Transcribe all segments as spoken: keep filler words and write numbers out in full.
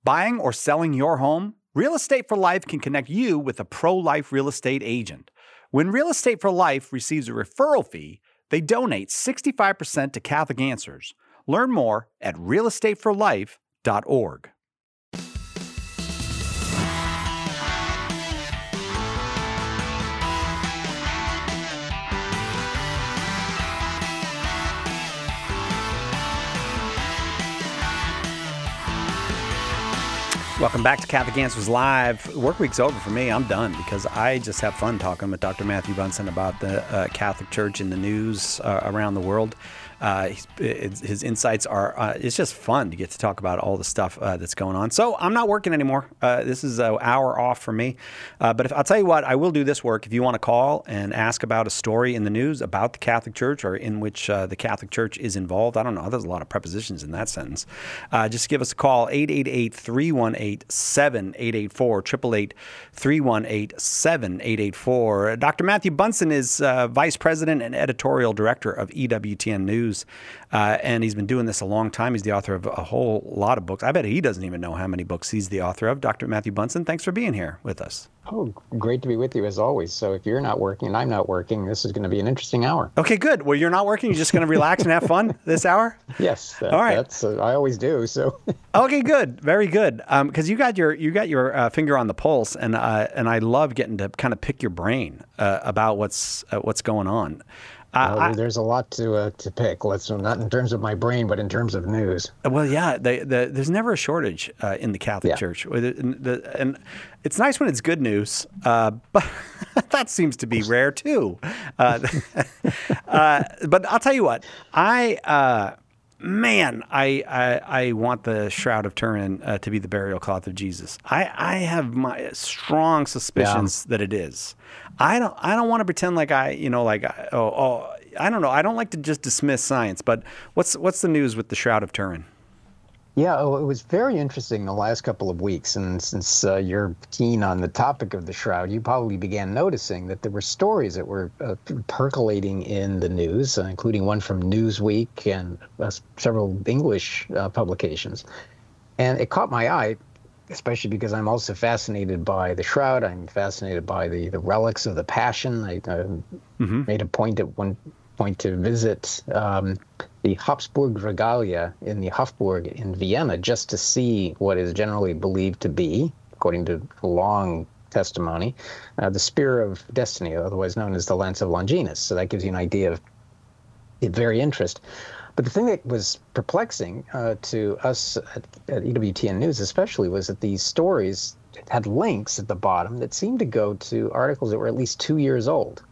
Buying or selling your home? Real Estate for Life can connect you with a pro-life real estate agent. When Real Estate for Life receives a referral fee, they donate sixty-five percent to Catholic Answers. Learn more at real estate for life dot org. Welcome back to Catholic Answers Live. Work week's over for me. I'm done because I just have fun talking with Doctor Matthew Bunson about the uh, Catholic Church and the news uh, around the world. Uh, his, his insights are, uh, it's just fun to get to talk about all the stuff uh, that's going on. So I'm not working anymore. Uh, this is an hour off for me. Uh, but if, I'll tell you what, I will do this work. If you want to call and ask about a story in the news about the Catholic Church or in which uh, the Catholic Church is involved, I don't know, there's a lot of prepositions in that sentence. Uh, just give us a call, eight eight eight, three one eight, seven eight eight four, eight eight eight, three one eight, seven eight eight four. Doctor Matthew Bunson is uh, Vice President and Editorial Director of E W T N News. Uh, and he's been doing this a long time. He's the author of a whole lot of books. I bet he doesn't even know how many books he's the author of. Doctor Matthew Bunson, thanks for being here with us. Oh, great to be with you as always. So if you're not working and I'm not working, this is going to be an interesting hour. Okay, good. Well, you're not working. You're just going to relax and have fun this hour? Yes. That, All right. That's, uh, I always do. So. Okay, good. Very good. Because um, you got your you got your uh, finger on the pulse, and uh, and I love getting to kind of pick your brain uh, about what's uh, what's going on. Uh, well, there's a lot to uh, to pick. Let's not in terms of my brain, but in terms of news. Well, yeah, they, the, there's never a shortage uh, in the Catholic yeah. Church, and, the, and it's nice when it's good news, uh, but that seems to be rare too. Uh, uh, but I'll tell you what, I. Uh, Man, I, I I want the Shroud of Turin uh, to be the burial cloth of Jesus. I, I have my strong suspicions yeah. that it is. I don't I don't want to pretend like I you know like oh, oh I don't know. I don't like to just dismiss science. But what's what's the news with the Shroud of Turin? Yeah, oh, it was very interesting the last couple of weeks, and since uh, you're keen on the topic of the Shroud, you probably began noticing that there were stories that were uh, percolating in the news, uh, including one from Newsweek and uh, several English uh, publications. And it caught my eye, especially because I'm also fascinated by the Shroud. I'm fascinated by the, the relics of the Passion. I uh, mm-hmm. made a point at one point to visit um, the Habsburg Regalia in the Hofburg in Vienna just to see what is generally believed to be, according to long testimony, uh, the Spear of Destiny, otherwise known as the Lance of Longinus. So that gives you an idea of the very interest. But the thing that was perplexing uh, to us at, at E W T N News especially was that these stories had links at the bottom that seemed to go to articles that were at least two years old.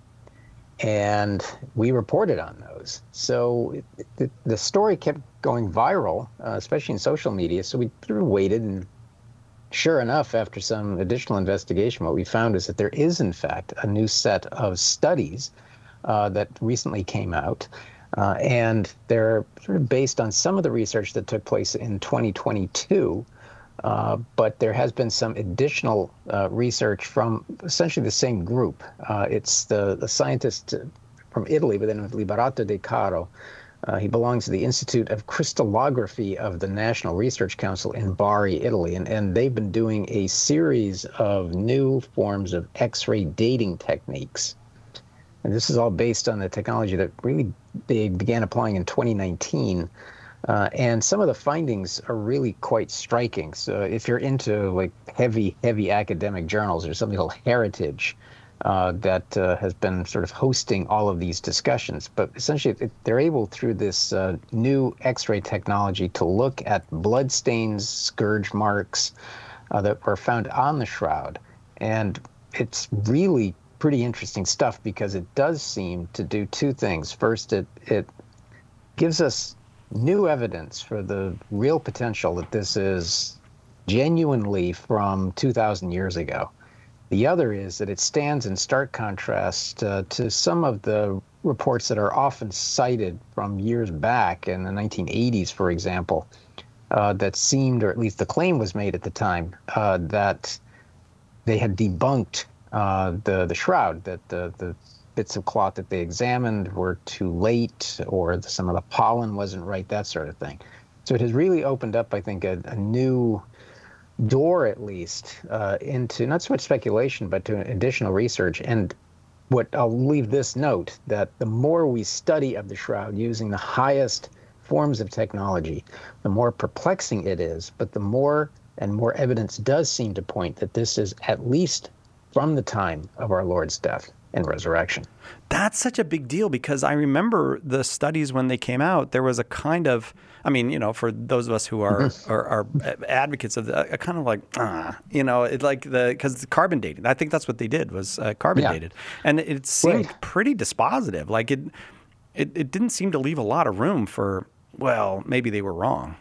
And we reported on those. So the, the story kept going viral, uh, especially in social media. So we sort of waited, and sure enough, after some additional investigation, what we found is that there is, in fact, a new set of studies uh, that recently came out. Uh, and they're sort of based on some of the research that took place in twenty twenty-two. Uh, but there has been some additional uh, research from essentially the same group. Uh, it's the, the scientist from Italy by the name of Liberato De Caro. Uh, he belongs to the Institute of Crystallography of the National Research Council in Bari, Italy. And, and they've been doing a series of new forms of X-ray dating techniques. And this is all based on the technology that really they began applying in twenty nineteen. Uh, and some of the findings are really quite striking. So if you're into like heavy, heavy academic journals, there's something called Heritage uh, that uh, has been sort of hosting all of these discussions. But essentially, it, they're able through this uh, new X-ray technology to look at blood stains, scourge marks uh, that were found on the Shroud. And it's really pretty interesting stuff because it does seem to do two things. First, it it gives us new evidence for the real potential that this is genuinely from two thousand years ago. The other is that it stands in stark contrast uh, to some of the reports that are often cited from years back in the nineteen eighties, for example, uh, that seemed, or at least the claim was made at the time, uh, that they had debunked uh, the, the Shroud, that the, the bits of cloth that they examined were too late, or some of the pollen wasn't right, that sort of thing. So it has really opened up, I think, a, a new door, at least, uh, into not so much speculation, but to additional research. And what I'll leave this note, that the more we study of the shroud using the highest forms of technology, the more perplexing it is, but the more and more evidence does seem to point that this is at least from the time of our Lord's death and resurrection. That's such a big deal, because I remember the studies when they came out, there was a kind of, I mean, you know, for those of us who are are, are advocates of the, a kind of like, ah, you know, it like the, because carbon dating, I think that's what they did, was uh, carbon Yeah. dated. And it seemed Right. pretty dispositive. Like it, it, it didn't seem to leave a lot of room for, well, maybe they were wrong.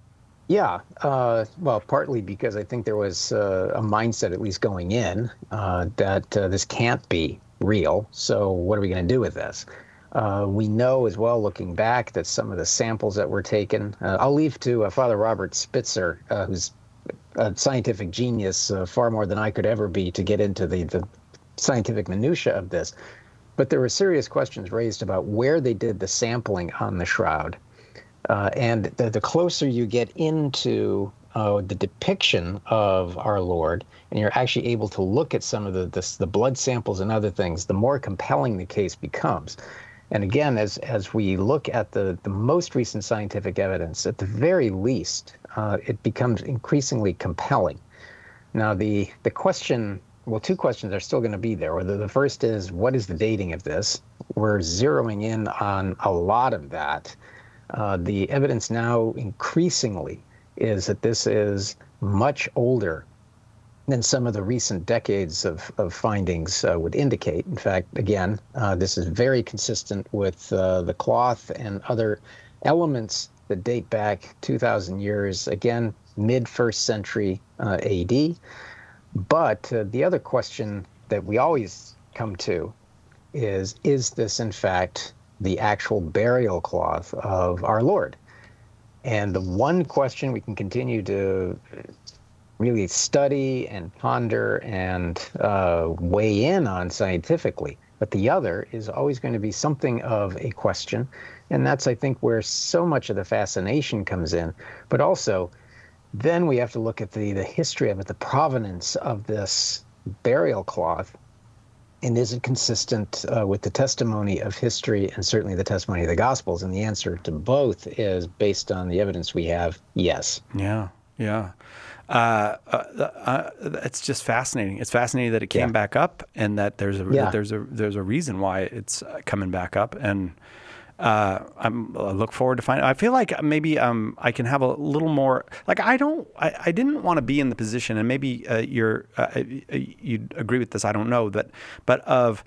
Yeah, uh, well, partly because I think there was uh, a mindset, at least going in, uh, that uh, this can't be real. So what are we going to do with this? Uh, we know as well, looking back, that some of the samples that were taken, uh, I'll leave to uh, Father Robert Spitzer, uh, who's a scientific genius, uh, far more than I could ever be, to get into the, the scientific minutia of this. But there were serious questions raised about where they did the sampling on the shroud. Uh, and the, the closer you get into uh, the depiction of our Lord, and you're actually able to look at some of the, the the blood samples and other things, the more compelling the case becomes. And again, as as we look at the, the most recent scientific evidence, at the very least, uh, it becomes increasingly compelling. Now, the the question, well, two questions are still going to be there. The, the first is, what is the dating of this? We're zeroing in on a lot of that. Uh, the evidence now increasingly is that this is much older than some of the recent decades of, of findings uh, would indicate. In fact, again, uh, this is very consistent with uh, the cloth and other elements that date back two thousand years, again, mid-first century uh, A D. But uh, the other question that we always come to is, is this in fact the actual burial cloth of our Lord? And the one question we can continue to really study and ponder and uh, weigh in on scientifically, but the other is always going to be something of a question. And that's, I think, where so much of the fascination comes in. But also, then we have to look at the, the history of it, the provenance of this burial cloth. And is it consistent uh, with the testimony of history and certainly the testimony of the Gospels? And the answer to both is, based on the evidence we have, yes. Yeah, yeah. Uh, uh, uh, it's just fascinating. It's fascinating that it came Yeah. back up, and that there's a Yeah. that there's a there's a reason why it's uh, coming back up. And uh, I'm, I look forward to finding. I feel like maybe um, I can have a little more. Like I don't. I, I didn't want to be in the position, and maybe uh, you're uh, you'd agree with this. I don't know, but but of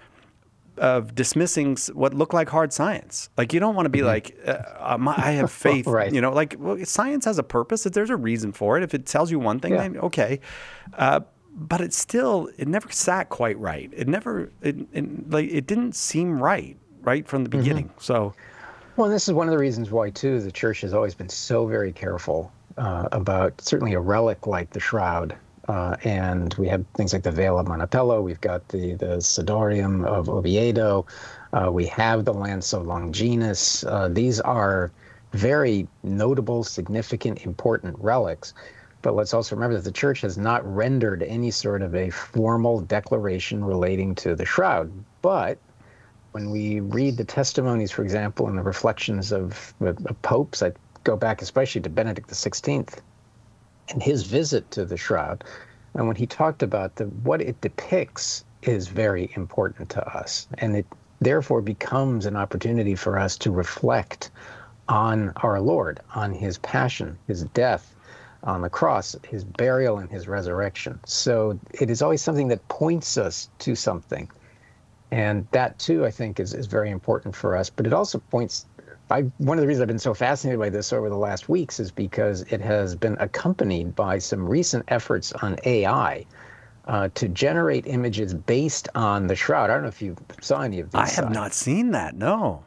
of dismissing s- what looked like hard science. Like you don't want to be like uh, um, I have faith. Right. You know, like well, science has a purpose. If there's a reason for it, if it tells you one thing, Yeah. then okay. Uh, but it still it never sat quite right. It never it, it like it didn't seem right right from the beginning. So. Well, and this is one of the reasons why, too, the church has always been so very careful uh, about certainly a relic like the shroud. Uh, and we have things like the Veil of Montepello. We've got the, the Sudorium of Oviedo. Uh, we have the Lanso Longinus. Uh, these are very notable, significant, important relics. But let's also remember that the church has not rendered any sort of a formal declaration relating to the shroud. But when we read the testimonies, for example, and the reflections of, of, of popes, I go back especially to Benedict the sixteenth and his visit to the shroud. And when he talked about the, what it depicts is very important to us. And it therefore becomes an opportunity for us to reflect on our Lord, on his passion, his death on the cross, his burial, and his resurrection. So it is always something that points us to something. And that, too, I think, is, is very important for us. But it also points, I, one of the reasons I've been so fascinated by this over the last weeks is because it has been accompanied by some recent efforts on A I uh, to generate images based on the shroud. I don't know if you saw any of these. I have uh, not seen that, no.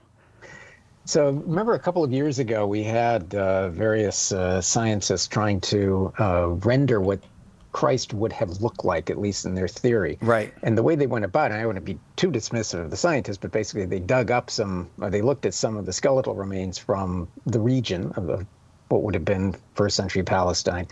So remember a couple of years ago, we had uh, various uh, scientists trying to uh, render what Christ would have looked like, at least in their theory. Right. And the way they went about it, I don't want to be too dismissive of the scientists, but basically they dug up some, or they looked at some of the skeletal remains from the region of, of what would have been first century Palestine.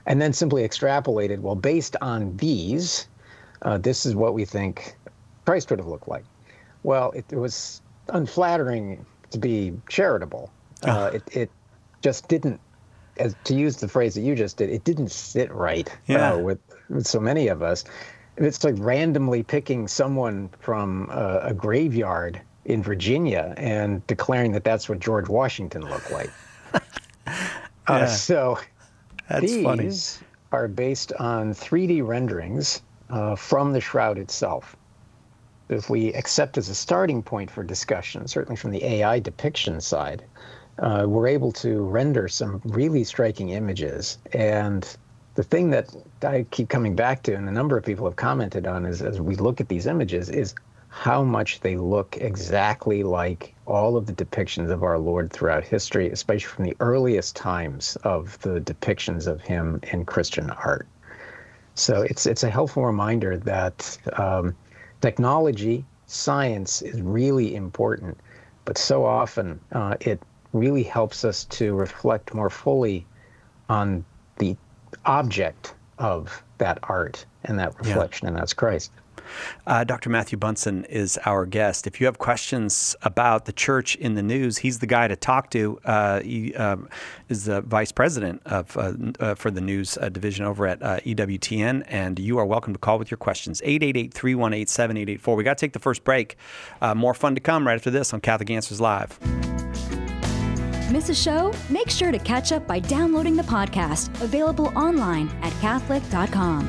and then simply extrapolated, well, based on these, uh, this is what we think Christ would have looked like. Well, it, it was unflattering to be charitable. Uh, oh. it, it just didn't, as to use the phrase that you just did, it didn't sit right yeah. uh, with, with so many of us. It's like randomly picking someone from uh, a graveyard in Virginia and declaring that that's what George Washington looked like. yeah. uh, so that's these funny. are based on three D renderings uh, from the shroud itself. If we accept as a starting point for discussion, certainly from the A I depiction side, uh, we're able to render some really striking images. And the thing that I keep coming back to, and a number of people have commented on, is as we look at these images, is how much they look exactly like all of the depictions of our Lord throughout history, especially from the earliest times of the depictions of him in Christian art. So it's it's a helpful reminder that um, technology, science is really important, but so often uh, it really helps us to reflect more fully on the object of that art and that reflection, yeah. and that's Christ. Uh, Doctor Matthew Bunson is our guest. If you have questions about the church in the news, he's the guy to talk to. Uh, he uh, is the vice president of uh, uh, for the news uh, division over at uh, E W T N, and you are welcome to call with your questions. eight eight eight, three one eight, seven eight eight four. We got to take the first break. Uh, more fun to come right after this on Catholic Answers Live. Miss a show? Make sure to catch up by downloading the podcast, available online at Catholic dot com.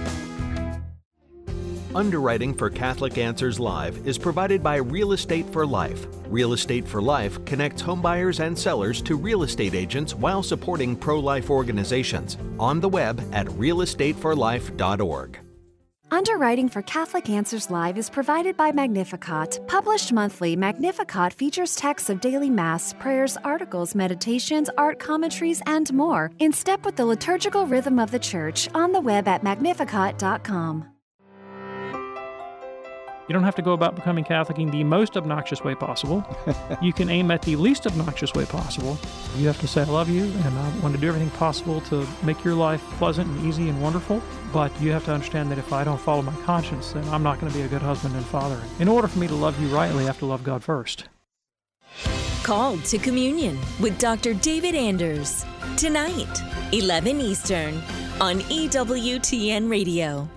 Underwriting for Catholic Answers Live is provided by Real Estate for Life. Real Estate for Life connects homebuyers and sellers to real estate agents while supporting pro-life organizations. On the web at real estate for life dot org. Underwriting for Catholic Answers Live is provided by Magnificat. Published monthly, Magnificat features texts of daily Mass, prayers, articles, meditations, art commentaries, and more, in step with the liturgical rhythm of the Church, on the web at magnificat dot com. You don't have to go about becoming Catholic in the most obnoxious way possible. You can aim at the least obnoxious way possible. You have to say, I love you, and I want to do everything possible to make your life pleasant and easy and wonderful. But you have to understand that if I don't follow my conscience, then I'm not going to be a good husband and father. In order for me to love you rightly, I have to love God first. Called to Communion with Doctor David Anders. Tonight, eleven Eastern, on E W T N Radio.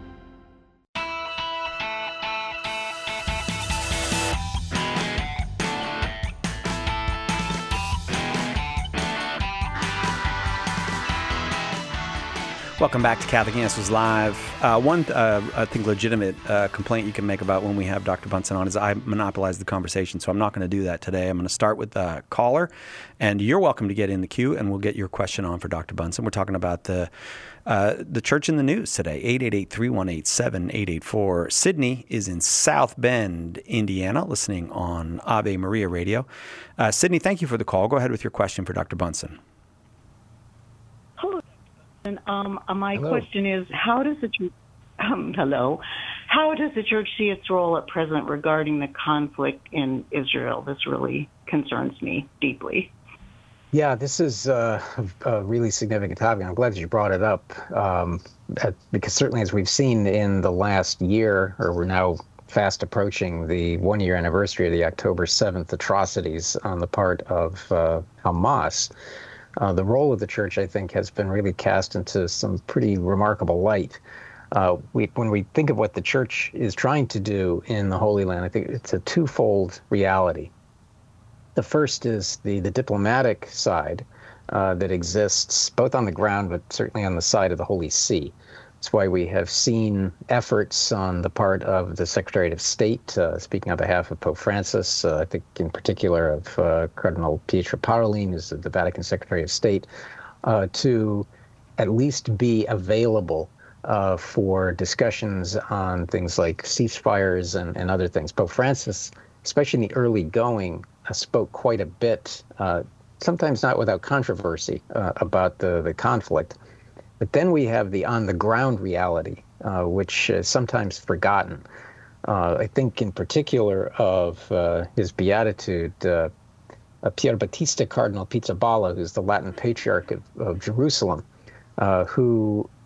Welcome back to Catholic Answers Live. Uh, one, uh, I think, legitimate uh, complaint you can make about when we have Doctor Bunson on is I monopolize the conversation, so I'm not going to do that today. I'm going to start with a caller, and you're welcome to get in the queue, and we'll get your question on for Doctor Bunson. We're talking about the uh, the church in the news today, eight eight eight, three one eight, seven eight eight four. Sydney is in South Bend, Indiana, listening on Ave Maria Radio. Uh, Sydney, thank you for the call. Go ahead with your question for Doctor Bunson. Hello. And um, my hello. question is, how does the church, um, hello, how does the church see its role at present regarding the conflict in Israel? This really concerns me deeply. Yeah, this is uh, a really significant topic. I'm glad that you brought it up, um, at, because certainly as we've seen in the last year, or we're now fast approaching the one-year anniversary of the October seventh atrocities on the part of uh, Hamas, Uh, the role of the church, I think, has been really cast into some pretty remarkable light. Uh, we, when we think of what the church is trying to do in the Holy Land, I think it's a twofold reality. The first is the, the diplomatic side uh, that exists both on the ground, but certainly on the side of the Holy See. That's why we have seen efforts on the part of the Secretary of State, uh, speaking on behalf of Pope Francis, uh, I think in particular of uh, Cardinal Pietro Parolin, who's the Vatican Secretary of State, uh, to at least be available uh, for discussions on things like ceasefires and, and other things. Pope Francis, especially in the early going, uh, spoke quite a bit, uh, sometimes not without controversy, uh, about the, the conflict. But then we have the on-the-ground reality, uh, which is sometimes forgotten. Uh, I think in particular of uh, his beatitude, uh, uh, Pier Battista Cardinal Pizzaballa, who's the Latin Patriarch of, of Jerusalem, uh, who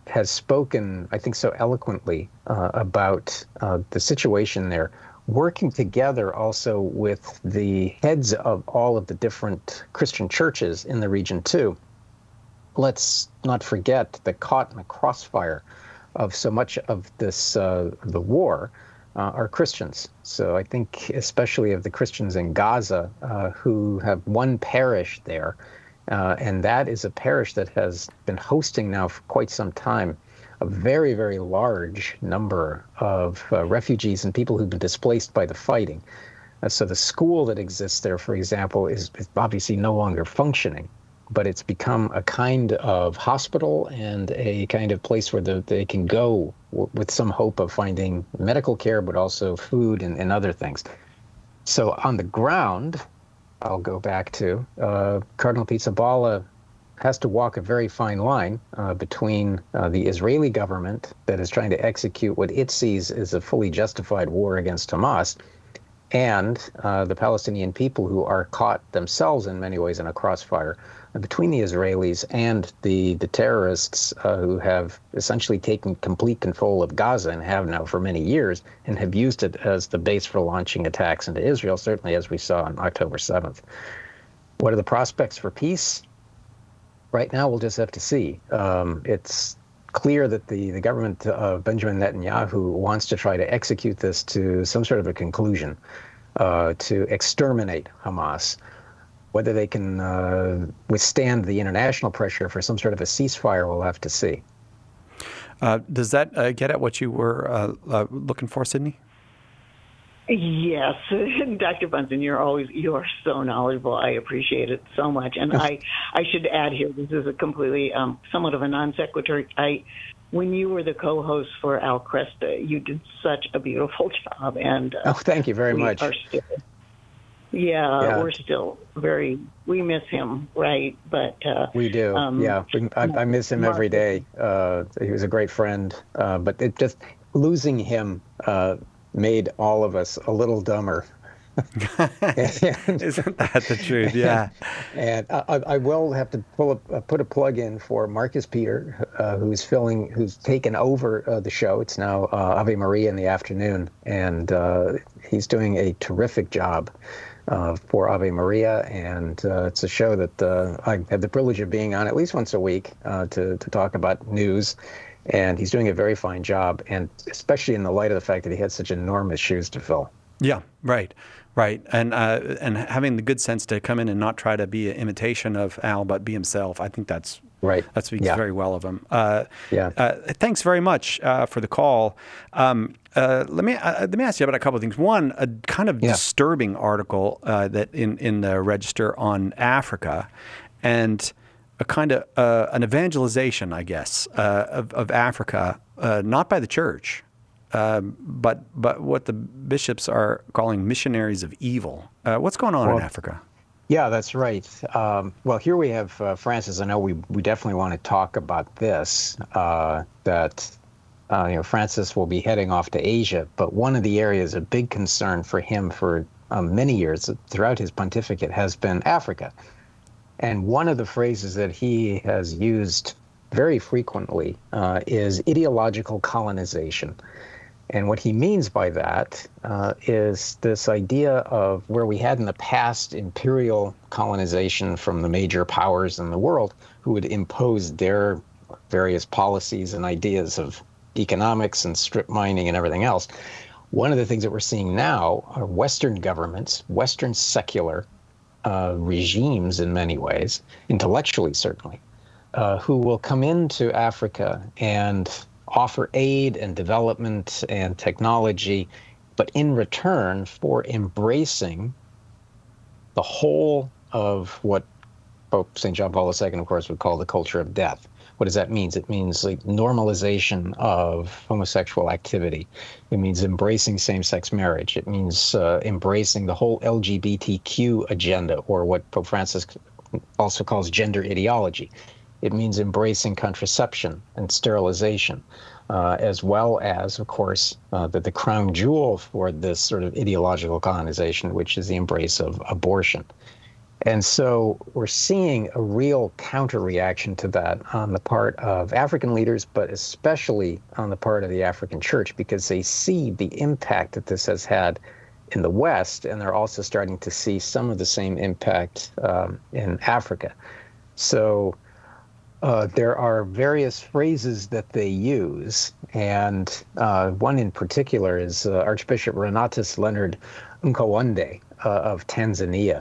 has spoken, I think, so eloquently uh, about uh, the situation there, working together also with the heads of all of the different Christian churches in the region, too. Let's not forget that caught in the crossfire of so much of this, uh, the war, uh, are Christians. So I think especially of the Christians in Gaza uh, who have one parish there, uh, and that is a parish that has been hosting now for quite some time a very, very large number of uh, refugees and people who've been displaced by the fighting. Uh, so the school that exists there, for example, is, is obviously no longer functioning, but it's become a kind of hospital and a kind of place where the, they can go w- with some hope of finding medical care, but also food and, and other things. So on the ground, I'll go back to, uh, Cardinal Pizzaballa has to walk a very fine line uh, between uh, the Israeli government that is trying to execute what it sees as a fully justified war against Hamas, and uh, the Palestinian people who are caught themselves in many ways in a crossfire between the Israelis and the, the terrorists uh, who have essentially taken complete control of Gaza and have now for many years, and have used it as the base for launching attacks into Israel, certainly as we saw on October seventh. What are the prospects for peace? Right now, we'll just have to see. Um, it's clear that the, the government of Benjamin Netanyahu wants to try to execute this to some sort of a conclusion, uh, to exterminate Hamas. Whether they can uh, withstand the international pressure for some sort of a ceasefire, we'll have to see. Uh, does that uh, get at what you were uh, uh, looking for, Sydney? Yes, Doctor Bunson, you're always you are so knowledgeable. I appreciate it so much. And I, I should add here, this is a completely um, somewhat of a non sequitur. I, when you were the co-host for Al Cresta, you did such a beautiful job. And uh, oh, thank you very we much. Are still, yeah, yeah, we're still very. We miss him, right? But uh, we do. Um, yeah, I, I miss him every day. Uh, he was a great friend, uh, but it just losing him. Uh, made all of us a little dumber. and, Isn't that the truth? Yeah. And I, I will have to pull a, put a plug in for Marcus Peter, uh, who's filling, who's taken over uh, the show. It's now uh, Ave Maria in the afternoon, and uh, he's doing a terrific job uh, for Ave Maria. And uh, it's a show that uh, I have the privilege of being on at least once a week uh, to to talk about news. And he's doing a very fine job, and especially in the light of the fact that he had such enormous shoes to fill. Yeah, right, right. And uh, and having the good sense to come in and not try to be an imitation of Al, but be himself, I think that's right. That speaks yeah. very well of him. Uh, yeah. Uh, thanks very much uh, for the call. Um, uh, let me uh, let me ask you about a couple of things. One, a kind of yeah. disturbing article uh, that in, in the Register on Africa, and a kind of uh, an evangelization, I guess, uh, of, of Africa, uh, not by the church, uh, but but what the bishops are calling missionaries of evil. Uh, what's going on well, in Africa? Yeah, that's right. Um, well, here we have uh, Francis. I know we we definitely want to talk about this. Uh, that uh, you know, Francis will be heading off to Asia, but one of the areas of big concern for him for um, many years throughout his pontificate has been Africa. And one of the phrases that he has used very frequently uh, is ideological colonization. And what he means by that uh, is this idea of where we had in the past imperial colonization from the major powers in the world who would impose their various policies and ideas of economics and strip mining and everything else. One of the things that we're seeing now are Western governments, Western secular Uh, regimes in many ways, intellectually certainly, uh, who will come into Africa and offer aid and development and technology, but in return for embracing the whole of what Pope Saint John Paul the Second, of course, would call the culture of death. What does that mean? It means like normalization of homosexual activity. It means embracing same-sex marriage. It means uh, embracing the whole L G B T Q agenda, or what Pope Francis also calls gender ideology. It means embracing contraception and sterilization, uh, as well as, of course, uh, the, the crown jewel for this sort of ideological colonization, which is the embrace of abortion. And so we're seeing a real counter-reaction to that on the part of African leaders, but especially on the part of the African church, because they see the impact that this has had in the West, and they're also starting to see some of the same impact um, in Africa. So uh, there are various phrases that they use, and uh, one in particular is uh, Archbishop Renatus Leonard Nkawande uh, of Tanzania.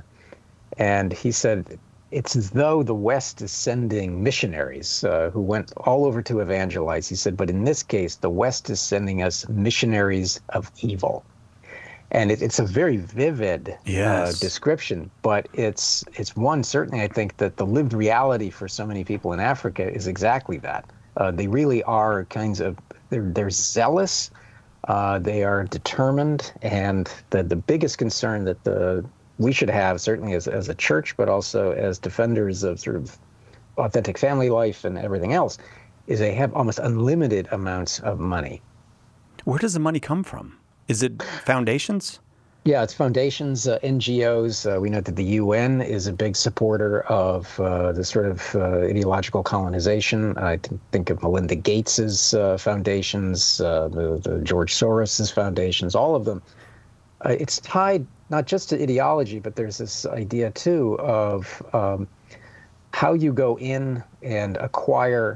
And he said, it's as though the West is sending missionaries uh, who went all over to evangelize. He said, but in this case, the West is sending us missionaries of evil. And it, it's a very vivid yes. uh, description, but it's it's one, certainly I think that the lived reality for so many people in Africa is exactly that. Uh, they really are kinds of, they're, they're zealous, uh, they are determined, and the, the biggest concern that the we should have, certainly as, as a church, but also as defenders of sort of authentic family life and everything else, is they have almost unlimited amounts of money. Where does the money come from? Is it foundations? Yeah, it's foundations, uh, N G Os. Uh, we know that the U N is a big supporter of uh, the sort of uh, ideological colonization. I think of Melinda Gates's uh, foundations, uh, the, the George Soros's foundations, all of them. Uh, it's tied not just to ideology, but there's this idea, too, of um, how you go in and acquire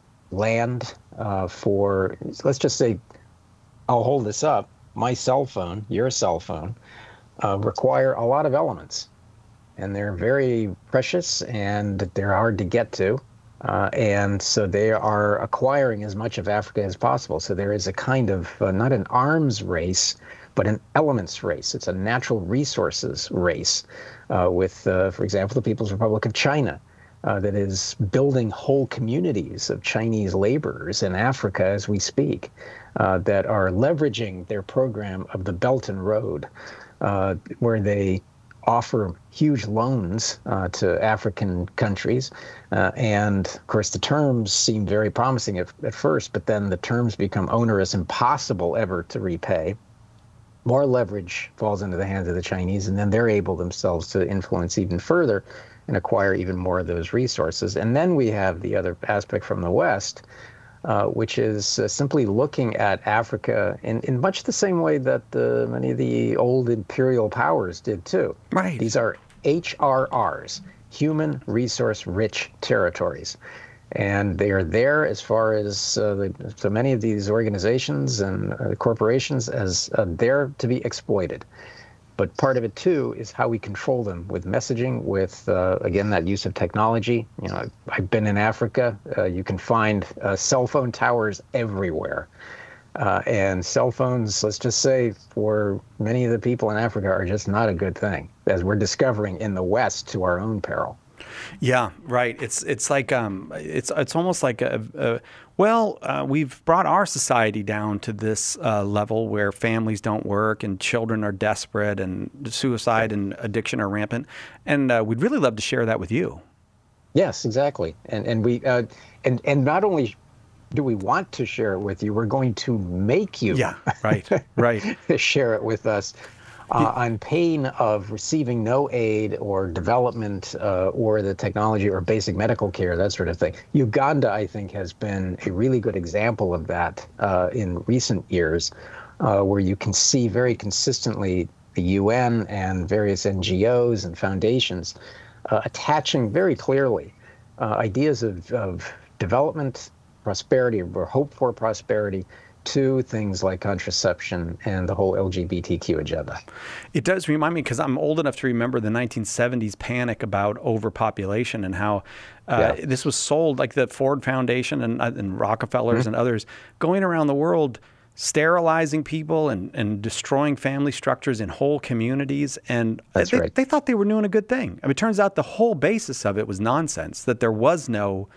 land uh, for, let's just say, I'll hold this up, my cell phone, your cell phone, uh, require a lot of elements. And they're very precious, and they're hard to get to. Uh, and so they are acquiring as much of Africa as possible. So there is a kind of, uh, not an arms race, but an elements race. It's a natural resources race uh, with, uh, for example, the People's Republic of China uh, that is building whole communities of Chinese laborers in Africa as we speak uh, that are leveraging their program of the Belt and Road, uh, where they offer huge loans uh, to African countries. Uh, and of course, the terms seem very promising at, at first, but then the terms become onerous, impossible ever to repay. More leverage falls into the hands of the Chinese, and then they're able themselves to influence even further and acquire even more of those resources. And then we have the other aspect from the West, uh, which is uh, simply looking at Africa in, in much the same way that uh, many of the old imperial powers did too. Right. These are H R Rs, human resource rich territories. And they are there as far as uh, the, so many of these organizations and uh, corporations as uh, there to be exploited. But part of it, too, is how we control them with messaging, with, uh, again, that use of technology. You know, I've been in Africa. Uh, you can find uh, cell phone towers everywhere. Uh, and cell phones, let's just say, for many of the people in Africa are just not a good thing, as we're discovering in the West to our own peril. Yeah, right. It's it's like um, it's it's almost like a, a well, uh, we've brought our society down to this uh, level where families don't work and children are desperate and suicide and addiction are rampant, and uh, we'd really love to share that with you. Yes, exactly. And and we uh, and and not only do we want to share it with you, we're going to make you. Yeah, right, right. share it with us. Uh, on pain of receiving no aid or development uh, or the technology or basic medical care, that sort of thing. Uganda, I think, has been a really good example of that uh, in recent years, uh, where you can see very consistently the U N and various N G Os and foundations uh, attaching very clearly uh, ideas of, of development, prosperity, or hope for prosperity, to things like contraception and the whole L G B T Q agenda. It does remind me, because I'm old enough to remember the nineteen seventies panic about overpopulation and how uh, yeah. this was sold, like the Ford Foundation and, and Rockefellers mm-hmm. and others, going around the world sterilizing people and, and destroying family structures in whole communities. And That's they, right. they thought they were doing a good thing. I mean, it turns out the whole basis of it was nonsense, that there was no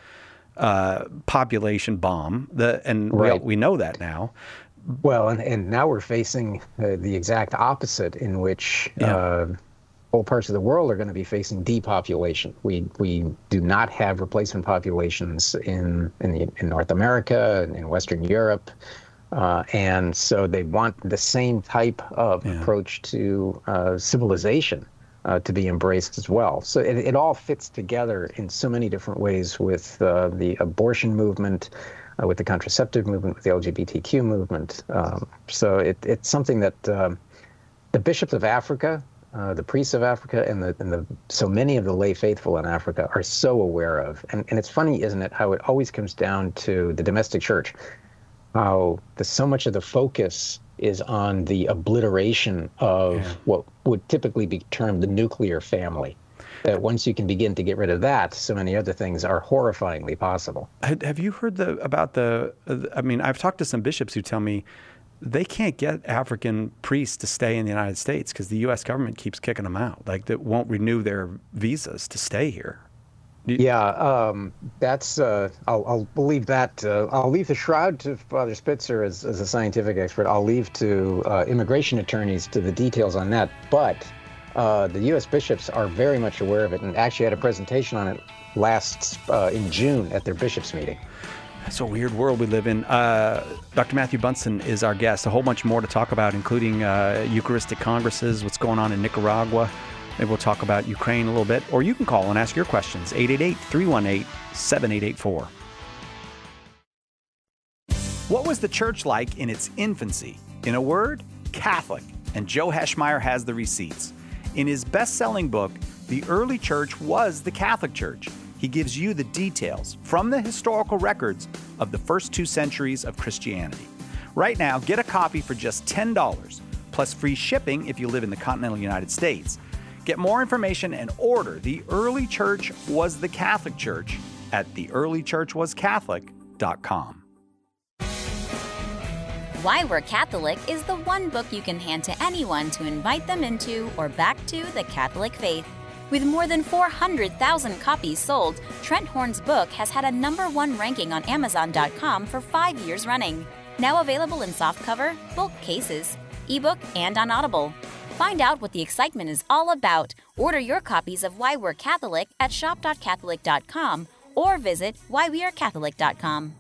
Uh, population bomb, the, and right. we, we know that now. Well, and, and now we're facing uh, the exact opposite, in which yeah. uh, whole parts of the world are going to be facing depopulation. We we do not have replacement populations in in, the, in North America and in Western Europe, uh, and so they want the same type of yeah. approach to uh, civilization uh, to be embraced as well. So it, it all fits together in so many different ways with uh, the abortion movement, uh, with the contraceptive movement, with the L G B T Q movement. Um, so it, it's something that um, the bishops of Africa, uh, the priests of Africa, and the and the so many of the lay faithful in Africa are so aware of. And and it's funny, isn't it, how it always comes down to the domestic church, how the, so much of the focus is on the obliteration of yeah. what would typically be termed the nuclear family. That once you can begin to get rid of that, so many other things are horrifyingly possible. Have you heard the about the, I mean, I've talked to some bishops who tell me they can't get African priests to stay in the United States because the U S government keeps kicking them out. Like, they won't renew their visas to stay here. You, yeah, um, that's, uh, I'll, I'll leave that, uh, I'll leave the shroud to Father Spitzer as, as a scientific expert. I'll leave to uh, immigration attorneys to the details on that. But uh, the U S bishops are very much aware of it and actually had a presentation on it last, uh, in June at their bishops meeting. It's a weird world we live in. Uh, Doctor Matthew Bunson is our guest. A whole bunch more to talk about, including uh, Eucharistic congresses, what's going on in Nicaragua. Maybe we'll talk about Ukraine a little bit. Or you can call and ask your questions, eight eight eight, three one eight, seven eight eight four. What was the church like in its infancy? In a word, Catholic. And Joe Heschmeyer has the receipts. In his best-selling book, The Early Church Was the Catholic Church, he gives you the details from the historical records of the first two centuries of Christianity. Right now, get a copy for just ten dollars, plus free shipping if you live in the continental United States. Get more information and order The Early Church Was the Catholic Church at the early church was catholic dot com. Why We're Catholic is the one book you can hand to anyone to invite them into or back to the Catholic faith. With more than four hundred thousand copies sold, Trent Horn's book has had a number one ranking on Amazon dot com for five years running. Now available in softcover, bulk cases, ebook, and on Audible. Find out what the excitement is all about. Order your copies of Why We're Catholic at shop dot catholic dot com or visit why we are catholic dot com.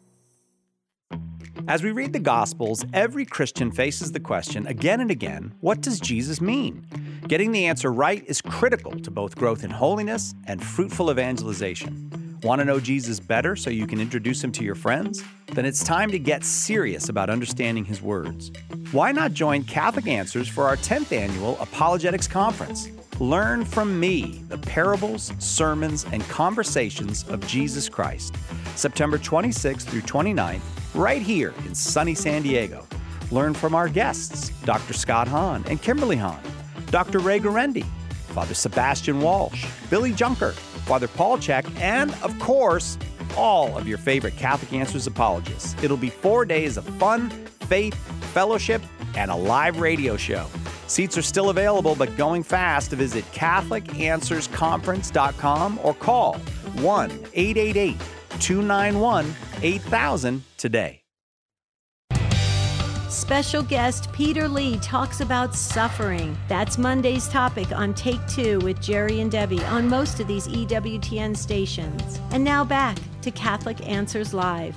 As we read the Gospels, every Christian faces the question again and again, what does Jesus mean? Getting the answer right is critical to both growth in holiness and fruitful evangelization. Want to know Jesus better so you can introduce him to your friends? Then it's time to get serious about understanding his words. Why not join Catholic Answers for our tenth annual Apologetics Conference? Learn from me the parables, sermons, and conversations of Jesus Christ. September twenty-sixth through twenty-ninth, right here in sunny San Diego. Learn from our guests, Doctor Scott Hahn and Kimberly Hahn, Doctor Ray Guarendi, Father Sebastian Walsh, Billy Junker, Father Paul Check, and, of course, all of your favorite Catholic Answers apologists. It'll be four days of fun, faith, fellowship, and a live radio show. Seats are still available, but going fast. Visit catholic answers conference dot com or call one eight eight eight, two nine one, eight thousand today. Special guest Peter Lee talks about suffering. That's Monday's topic on Take Two with Jerry and Debbie on most of these E W T N stations. And now back to Catholic Answers Live.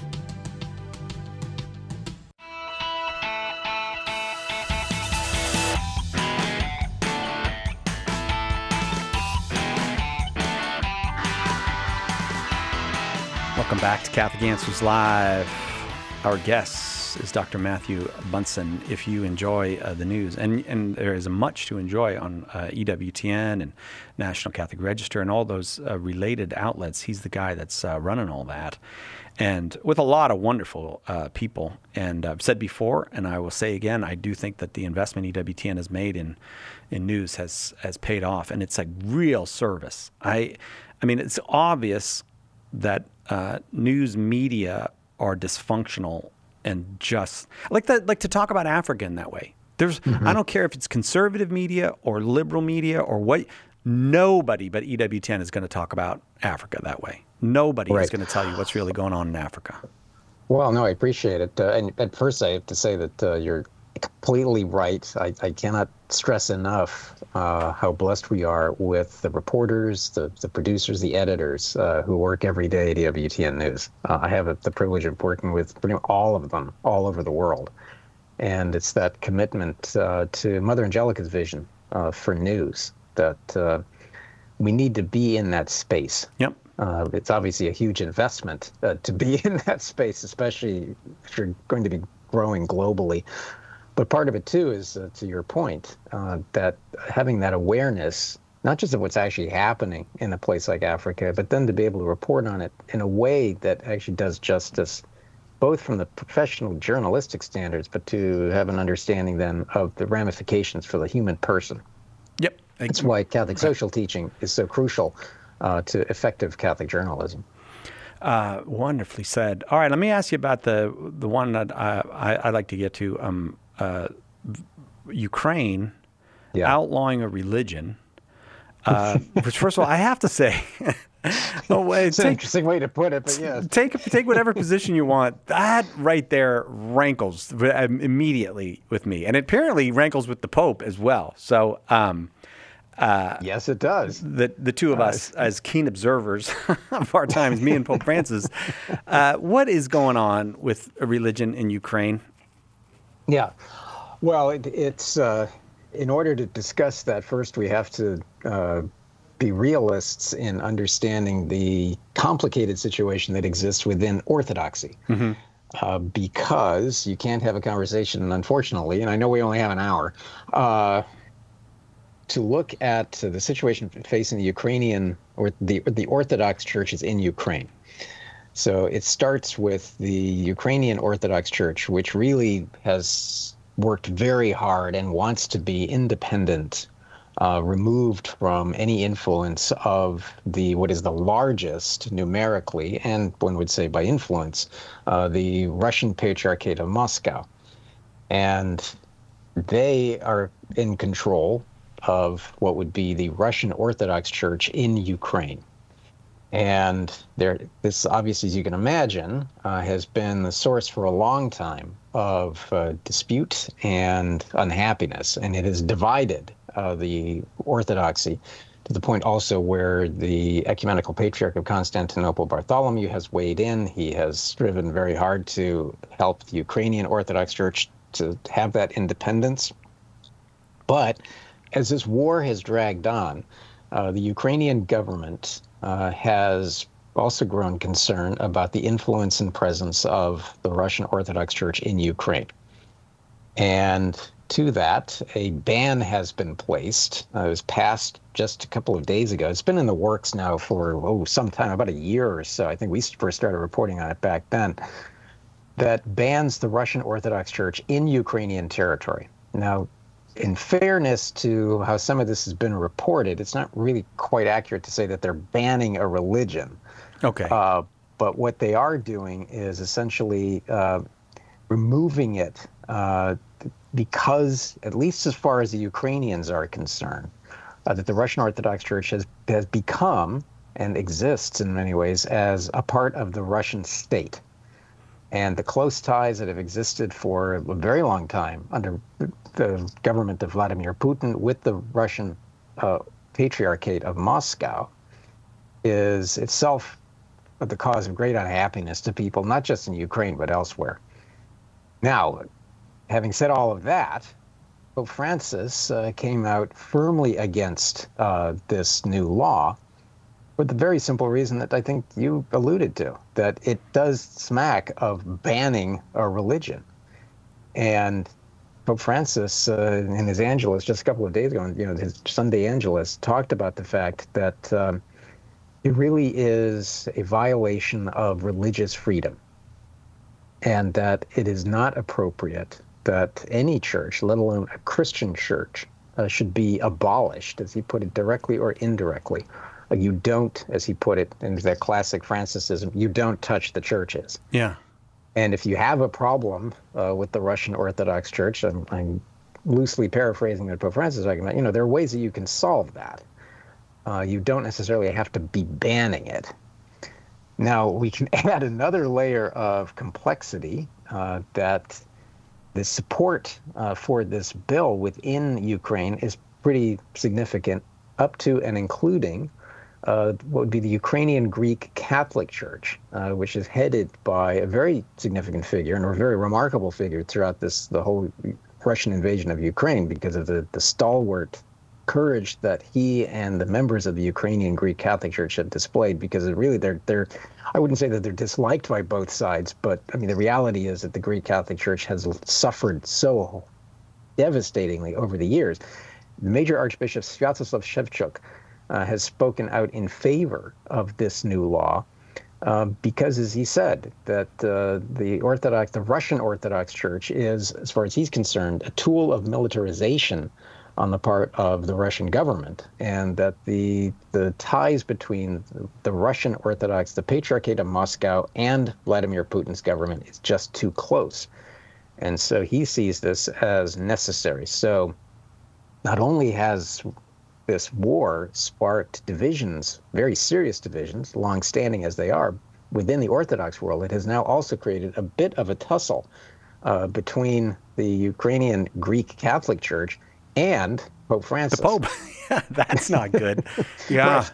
Welcome back to Catholic Answers Live. Our guest is Doctor Matthew Bunson. If you enjoy uh, the news, and, and there is much to enjoy on uh, E W T N and National Catholic Register and all those uh, related outlets, he's the guy that's uh, running all that. And with a lot of wonderful uh, people. And I've said before, and I will say again, I do think that the investment E W T N has made in in news has has paid off, and it's a real service. I, I mean, it's obvious that uh, news media are dysfunctional and just like that, like to talk about Africa in that way. There's, mm-hmm. I don't care if it's conservative media or liberal media or what. Nobody but E W T N is going to talk about Africa that way. Nobody right. is going to tell you what's really going on in Africa. Well, no, I appreciate it. Uh, and at first, I have to say that uh, you're completely right. I, I cannot stress enough uh, how blessed we are with the reporters, the, the producers, the editors uh, who work every day at E W T N News. Uh, I have the privilege of working with pretty much all of them all over the world. And it's that commitment uh, to Mother Angelica's vision uh, for news that uh, we need to be in that space. Yep. Uh, it's obviously a huge investment uh, to be in that space, especially if you're going to be growing globally. But part of it, too, is, uh, to your point, uh, that having that awareness, not just of what's actually happening in a place like Africa, but then to be able to report on it in a way that actually does justice, both from the professional journalistic standards, but to have an understanding then of the ramifications for the human person. Yep. That's why Catholic social teaching is so crucial uh, to effective Catholic journalism. Uh, wonderfully said. All right, let me ask you about the the one that I, I, I like to get to. Um, uh, Ukraine yeah. outlawing a religion. Uh, which, first of all, I have to say, no way. It's take, an interesting way to put it, but yeah. Take take whatever position you want. That right there rankles immediately with me, and it apparently rankles with the Pope as well. So. Um, Uh, yes, it does. The the two of uh, us, as keen observers of our times, me and Pope Francis, uh, what is going on with a religion in Ukraine? Yeah, well, it, it's uh, in order to discuss that, first we have to uh, be realists in understanding the complicated situation that exists within Orthodoxy. Mm-hmm. Uh, because you can't have a conversation, unfortunately, and I know we only have an hour, uh, to look at the situation facing the Ukrainian or the the Orthodox churches in Ukraine. So it starts with the Ukrainian Orthodox Church, which really has worked very hard and wants to be independent, uh, removed from any influence of the what is the largest numerically, and one would say by influence, uh, the Russian Patriarchate of Moscow. And they are in control of what would be the Russian Orthodox Church in Ukraine. And there, this obviously, as you can imagine, uh, has been the source for a long time of uh, dispute and unhappiness. And it has divided uh, the Orthodoxy to the point also where the Ecumenical Patriarch of Constantinople, Bartholomew, has weighed in. He has striven very hard to help the Ukrainian Orthodox Church to have that independence. But as this war has dragged on, uh, the Ukrainian government uh, has also grown concerned about the influence and presence of the Russian Orthodox Church in Ukraine. And to that, a ban has been placed. Uh, it was passed just a couple of days ago. It's been in the works now for, oh, some time, about a year or so. I think we first started reporting on it back then, that bans the Russian Orthodox Church in Ukrainian territory. Now, in fairness to how some of this has been reported, it's not really quite accurate to say that they're banning a religion. Okay. Uh, but what they are doing is essentially uh, removing it uh, because, at least as far as the Ukrainians are concerned, uh, that the Russian Orthodox Church has, has become and exists in many ways as a part of the Russian state. And the close ties that have existed for a very long time under the government of Vladimir Putin with the Russian uh, Patriarchate of Moscow is itself the cause of great unhappiness to people, not just in Ukraine, but elsewhere. Now, having said all of that, Pope Francis uh, came out firmly against uh, this new law, for the very simple reason that I think you alluded to, that it does smack of banning a religion. And Pope Francis, uh, in his Angelus just a couple of days ago, you know, his Sunday Angelus, talked about the fact that um, it really is a violation of religious freedom, and that it is not appropriate that any church, let alone a Christian church, uh, should be abolished, as he put it, directly or indirectly. You don't, as he put it in that classic Francisism, you don't touch the churches. Yeah. And if you have a problem uh, with the Russian Orthodox Church, I'm, I'm loosely paraphrasing what Pope Francis is talking about, you know, there are ways that you can solve that. Uh, you don't necessarily have to be banning it. Now, we can add another layer of complexity uh, that the support uh, for this bill within Ukraine is pretty significant, up to and including Uh, what would be the Ukrainian Greek Catholic Church, uh, which is headed by a very significant figure and a very remarkable figure throughout this the whole Russian invasion of Ukraine, because of the, the stalwart courage that he and the members of the Ukrainian Greek Catholic Church have displayed, because it really they're they're I wouldn't say that they're disliked by both sides, but I mean the reality is that the Greek Catholic Church has suffered so devastatingly over the years. The Major Archbishop Sviatoslav Shevchuk uh, has spoken out in favor of this new law uh, because, as he said, that uh, the Orthodox, the Russian Orthodox Church is, as far as he's concerned, a tool of militarization on the part of the Russian government, and that the the ties between the Russian Orthodox, the Patriarchate of Moscow, and Vladimir Putin's government is just too close. And so he sees this as necessary. So not only has this war sparked divisions, very serious divisions, long-standing as they are, within the Orthodox world, it has now also created a bit of a tussle uh, between the Ukrainian Greek Catholic Church and Pope Francis. The Pope. Yeah, that's not good. Yeah.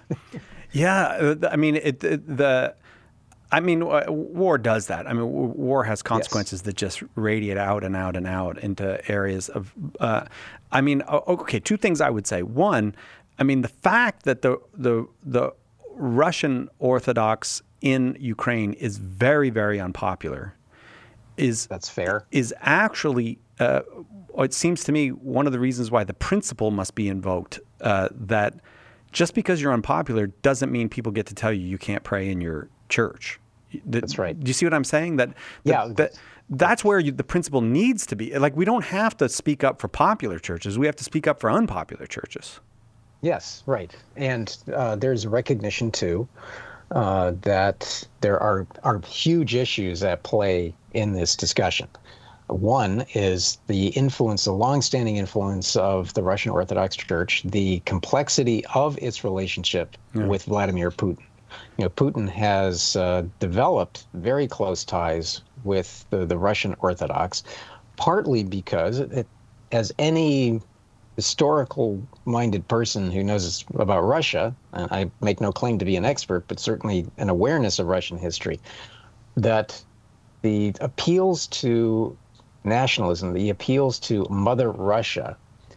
Yeah. I mean, it, it, the, I mean, war does that. I mean, war has consequences yes. that just radiate out and out and out into areas of, uh, I mean, okay, two things I would say. One, I mean, the fact that the, the, the Russian Orthodox in Ukraine is very, very unpopular is, that's fair, is actually, uh, it seems to me, one of the reasons why the principle must be invoked, uh, that just because you're unpopular doesn't mean people get to tell you you can't pray in your church. That's right. Do you see what I'm saying? That, yeah, that, that that's where you, the principle needs to be. Like, we don't have to speak up for popular churches. We have to speak up for unpopular churches. Yes, right. And uh, there's recognition, too, uh, that there are, are huge issues at play in this discussion. One is the influence, the longstanding influence of the Russian Orthodox Church, the complexity of its relationship yeah. with Vladimir Putin. You know, Putin has uh, developed very close ties with the, the Russian Orthodox, partly because, it, as any historical-minded person who knows about Russia, and I make no claim to be an expert, but certainly an awareness of Russian history, that the appeals to nationalism, the appeals to Mother Russia.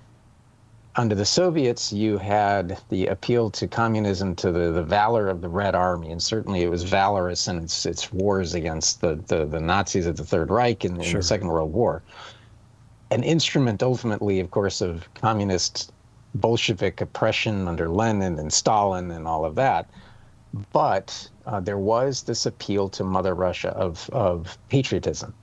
Under the Soviets, you had the appeal to communism, to the, the valor of the Red Army, and certainly it was valorous in its, its wars against the, the, the Nazis of the Third Reich in, in sure. the Second World War. An instrument, ultimately, of course, of communist Bolshevik oppression under Lenin and Stalin and all of that. But uh, there was this appeal to Mother Russia of, of patriotism.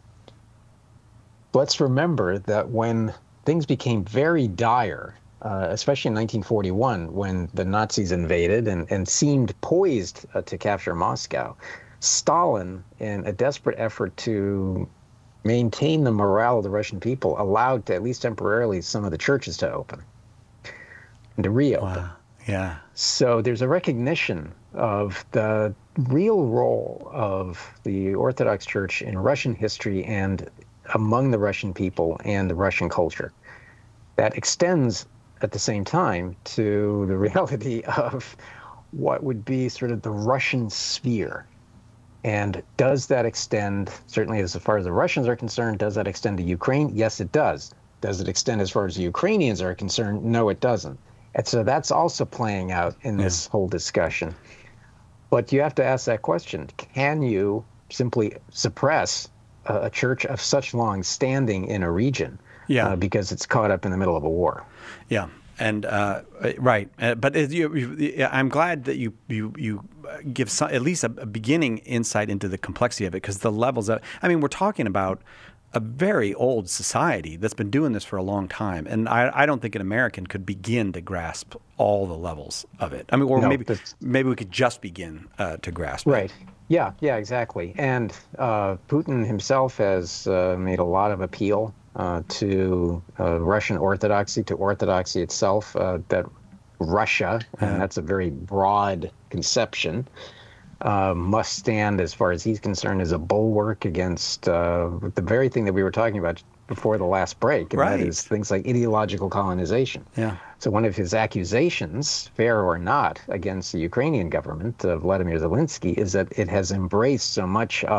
Let's remember that when things became very dire, uh, especially in nineteen forty-one, when the Nazis invaded and, and seemed poised uh, to capture Moscow, Stalin, in a desperate effort to maintain the morale of the Russian people, allowed, to, at least temporarily, some of the churches to open and to reopen. Wow. Yeah. So there's a recognition of the real role of the Orthodox Church in Russian history and among the Russian people and the Russian culture. That extends at the same time to the reality of what would be sort of the Russian sphere. And does that extend, certainly as far as the Russians are concerned, does that extend to Ukraine? Yes, it does. Does it extend as far as the Ukrainians are concerned? No, it doesn't. And so that's also playing out in this yeah. whole discussion. But you have to ask that question. Can you simply suppress a, a church of such long standing in a region yeah. uh, because it's caught up in the middle of a war? Yeah. And uh, right, uh, but it, you, you, I'm glad that you you you give some, at least a, a beginning insight into the complexity of it, because the levels of, I mean, we're talking about a very old society that's been doing this for a long time, and I, I don't think an American could begin to grasp all the levels of it. I mean, or no, maybe maybe we could just begin uh, to grasp it. Right. Yeah. Yeah. Exactly. And uh, Putin himself has uh, made a lot of appeal Uh, to uh, Russian Orthodoxy, to Orthodoxy itself, uh, that Russia, yeah. and that's a very broad conception, uh, must stand, as far as he's concerned, as a bulwark against uh, the very thing that we were talking about before the last break, and right. that is things like ideological colonization. Yeah. So one of his accusations, fair or not, against the Ukrainian government, uh, Vladimir Zelensky, is that it has embraced so much of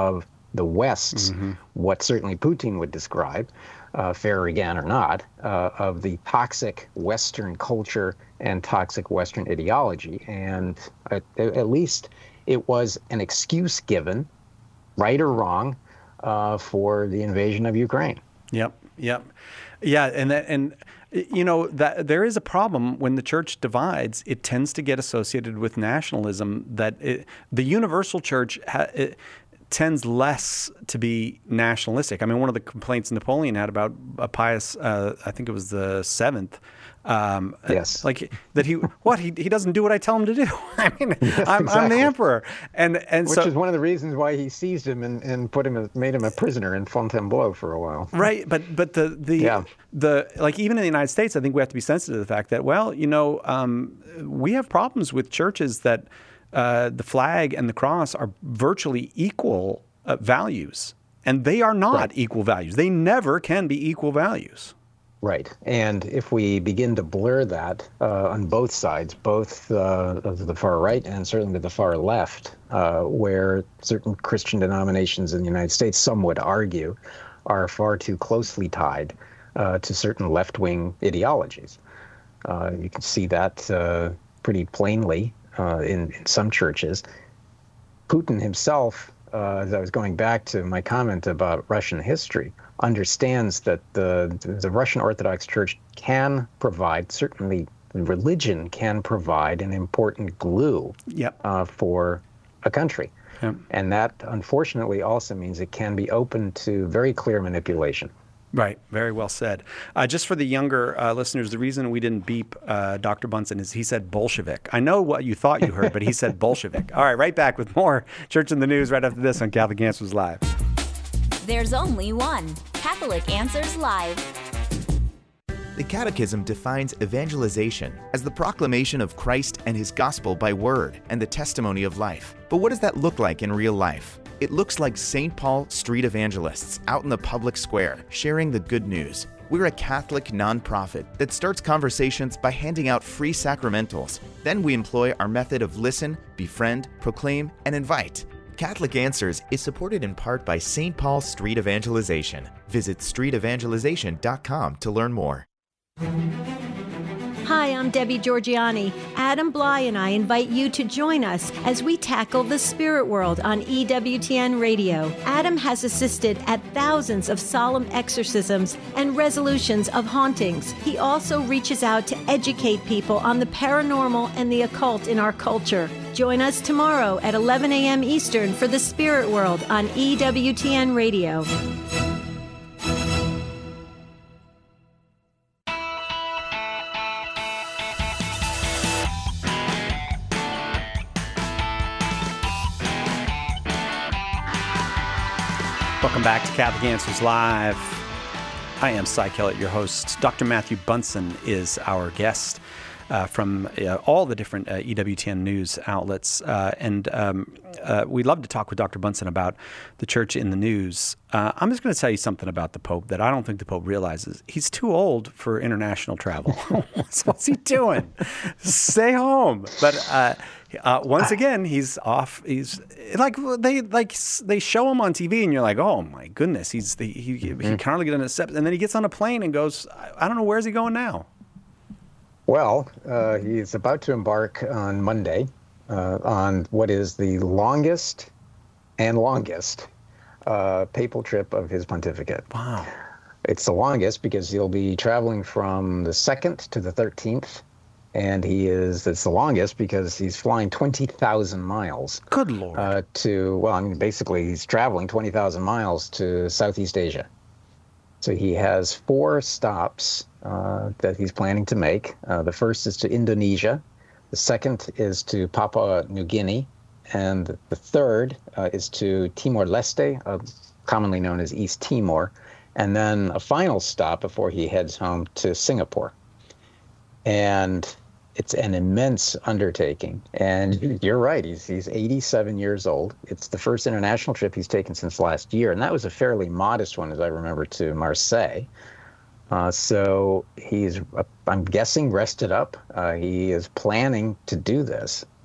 the West's, mm-hmm. what certainly Putin would describe, uh, fair again or not, uh, of the toxic Western culture and toxic Western ideology. And at, at least it was an excuse given, right or wrong, uh, for the invasion of Ukraine. Yep, yep. Yeah, and that, and you know that there is a problem when the church divides. It tends to get associated with nationalism. That it, the universal church ha, it tends less to be nationalistic. I mean, one of the complaints Napoleon had about uh, Pius, uh, I think it was the seventh. Um, yes. Like that he what he he doesn't do what I tell him to do. I mean, yes, I'm, exactly. I'm the emperor, and and which so, is one of the reasons why he seized him and, and put him a, made him a prisoner in Fontainebleau for a while. Right, but but the the yeah. the like even in the United States, I think we have to be sensitive to the fact that well, you know, um, we have problems with churches that uh, the flag and the cross are virtually equal uh, values, and they are not right. equal values. They never can be equal values. Right. And if we begin to blur that uh, on both sides, both uh, of the far right and certainly the far left, uh, where certain Christian denominations in the United States, some would argue, are far too closely tied uh, to certain left-wing ideologies. Uh, you can see that uh, pretty plainly uh, in, in some churches. Putin himself, uh, as I was going back to my comment about Russian history, understands that the the Russian Orthodox Church can provide, certainly religion can provide an important glue yep. uh, for a country. Yep. And that, unfortunately, also means it can be open to very clear manipulation. Right. Very well said. Uh, just for the younger uh, listeners, the reason we didn't beep uh, Doctor Bunson is he said Bolshevik. I know what you thought you heard, but he said Bolshevik. All right, right back with more Church in the News right after this on Catholic Answers Live. There's only one Catholic Answers Live. The Catechism defines evangelization as the proclamation of Christ and His gospel by word and the testimony of life. But what does that look like in real life? It looks like Saint Paul street evangelists out in the public square sharing the good news. We're a Catholic nonprofit that starts conversations by handing out free sacramentals. Then we employ our method of listen, befriend, proclaim, and invite. Catholic Answers is supported in part by Saint Paul Street Evangelization. Visit street evangelization dot com to learn more. Hi, I'm Debbie Georgiani. Adam Bly and I invite you to join us as we tackle the spirit world on E W T N Radio. Adam has assisted at thousands of solemn exorcisms and resolutions of hauntings. He also reaches out to educate people on the paranormal and the occult in our culture. Join us tomorrow at eleven a.m. Eastern for the Spirit World on E W T N Radio. Welcome back to Catholic Answers Live. I am Cy Kellett, your host. Doctor Matthew Bunson is our guest uh, from uh, all the different uh, E W T N news outlets. Uh, and um, uh, we'd love to talk with Doctor Bunson about the church in the news. Uh, I'm just going to tell you something about the Pope that I don't think the Pope realizes. He's too old for international travel. what's, what's he doing? Stay home. But uh, uh, once again, he's off. He's like they like they show him on T V, and you're like, oh my goodness, he's the, he he can hardly get on a step, and then he gets on a plane and goes, I don't know, where's he going now? Well, uh, he's about to embark on Monday uh, on what is the longest and longest uh, papal trip of his pontificate. Wow. It's the longest because he'll be traveling from the second to the thirteenth, and he is, it's the longest because he's flying twenty thousand miles. Good Lord. Uh, to, well, I mean, basically he's traveling twenty thousand miles to Southeast Asia. So he has four stops uh, that he's planning to make. Uh, the first is to Indonesia. The second is to Papua New Guinea. And the third uh, is to Timor-Leste, uh, commonly known as East Timor. And then a final stop before he heads home to Singapore. And it's an immense undertaking. And you're right, he's he's eighty-seven years old. It's the first international trip he's taken since last year. And that was a fairly modest one, as I remember, to Marseille. Uh, so he's, uh, I'm guessing, rested up. Uh, he is planning to do this.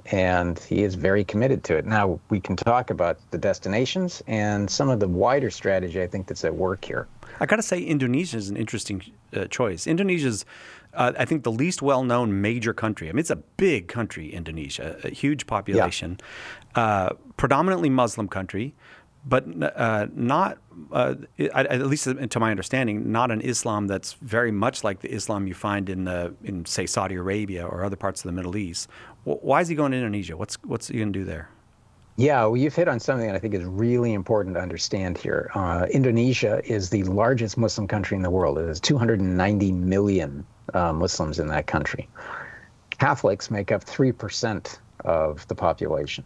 and he is very committed to it. Now, we can talk about the destinations and some of the wider strategy, I think, that's at work here. I got to say, Indonesia is an interesting uh, choice. Indonesia's, uh, I think, the least well-known major country. I mean, it's a big country, Indonesia, a huge population, yeah. uh, predominantly Muslim country, but uh, not, uh, at least to my understanding, not an Islam that's very much like the Islam you find in, the, in say, Saudi Arabia or other parts of the Middle East. Why is he going to Indonesia? What's, what's he going to do there? Yeah, well, you've hit on something that I think is really important to understand here. Uh, Indonesia is the largest Muslim country in the world. There's two hundred ninety million uh, Muslims in that country. Catholics make up three percent of the population.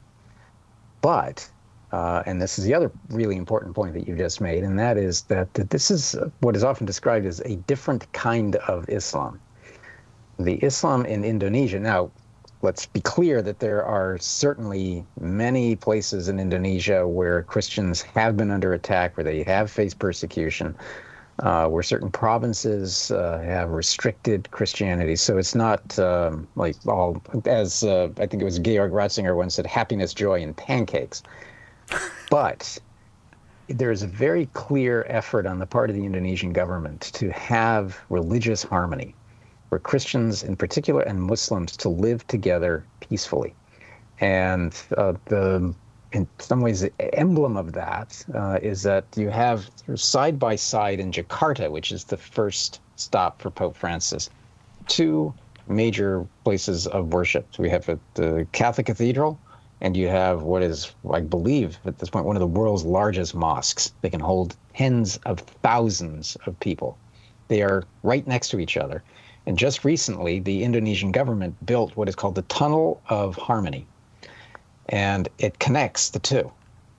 But, uh, and this is the other really important point that you just made, and that is that, that this is what is often described as a different kind of Islam. The Islam in Indonesia, now, let's be clear that there are certainly many places in Indonesia where Christians have been under attack, where they have faced persecution, uh, where certain provinces uh, have restricted Christianity. So it's not um, like all, as uh, I think it was Georg Ratzinger once said, happiness, joy, and pancakes. But there's a very clear effort on the part of the Indonesian government to have religious harmony, for Christians in particular and Muslims to live together peacefully. And uh, the, in some ways, the emblem of that uh, is that you have side by side in Jakarta, which is the first stop for Pope Francis, two major places of worship. So we have a, the Catholic Cathedral, and you have what is, I believe, at this point, one of the world's largest mosques. They can hold tens of thousands of people. They are right next to each other. And just recently, the Indonesian government built what is called the Tunnel of Harmony. And it connects the two.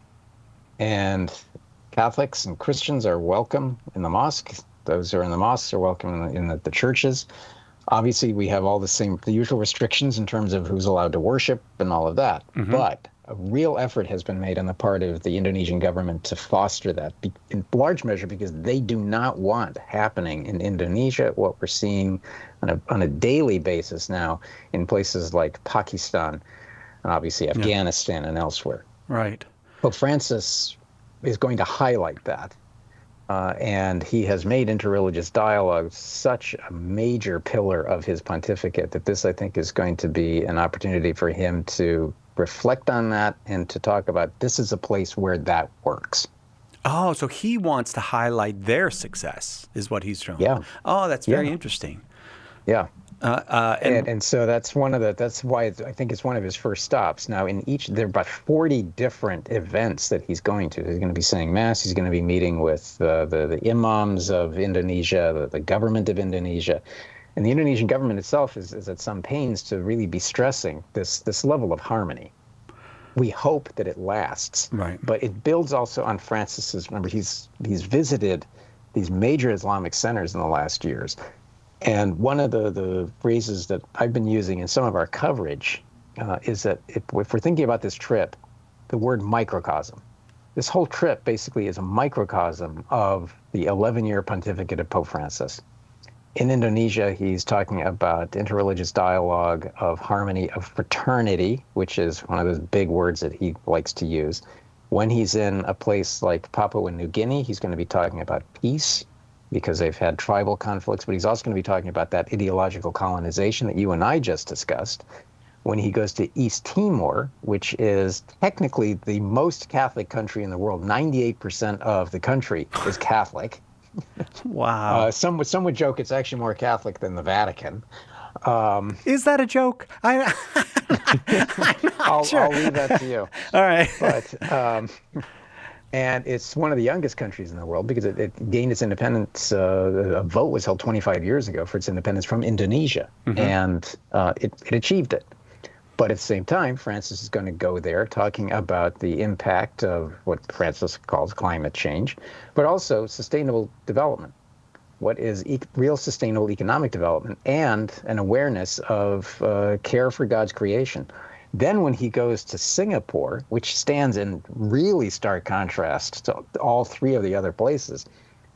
And Catholics and Christians are welcome in the mosque. Those who are in the mosques are welcome in the, in the, the churches. Obviously, we have all the same, the usual restrictions in terms of who's allowed to worship and all of that. Mm-hmm. But a real effort has been made on the part of the Indonesian government to foster that, in large measure because they do not want happening in Indonesia what we're seeing on a, on a daily basis now in places like Pakistan and obviously Afghanistan yeah. and elsewhere. Right. Pope Francis is going to highlight that. Uh, and he has made interreligious dialogue such a major pillar of his pontificate that this, I think, is going to be an opportunity for him to reflect on that and to talk about this is a place where that works. Oh, so he wants to highlight their success is what he's showing. Yeah. Oh, that's very yeah. interesting. Yeah. Uh, uh, and, and and so that's one of the that's why it's, I think it's one of his first stops. Now, in each there are about forty different events that he's going to. He's going to be saying mass. He's going to be meeting with uh, the the imams of Indonesia, the, the government of Indonesia, and the Indonesian government itself is, is at some pains to really be stressing this this level of harmony. We hope that it lasts, right? But it builds also on Francis's. Remember, he's he's visited these major Islamic centers in the last years. And one of the, the phrases that I've been using in some of our coverage uh, is that if, if we're thinking about this trip, the word microcosm. This whole trip basically is a microcosm of the eleven-year pontificate of Pope Francis. In Indonesia, he's talking about interreligious dialogue, of harmony, of fraternity, which is one of those big words that he likes to use. When he's in a place like Papua New Guinea, he's going to be talking about peace, because they've had tribal conflicts, but he's also going to be talking about that ideological colonization that you and I just discussed. When he goes to East Timor, which is technically the most Catholic country in the world, ninety-eight percent of the country is Catholic. Wow. Uh, some, would, some would joke it's actually more Catholic than the Vatican. Um, is that a joke? I, I'm not I'll, sure. I'll leave that to you. All right. But... Um, And it's one of the youngest countries in the world because it, it gained its independence. Uh, a vote was held twenty-five years ago for its independence from Indonesia, mm-hmm. and uh, it, it achieved it. But at the same time, Francis is going to go there talking about the impact of what Francis calls climate change, but also sustainable development. What is e- real sustainable economic development and an awareness of uh, care for God's creation. Then when he goes to Singapore, which stands in really stark contrast to all three of the other places,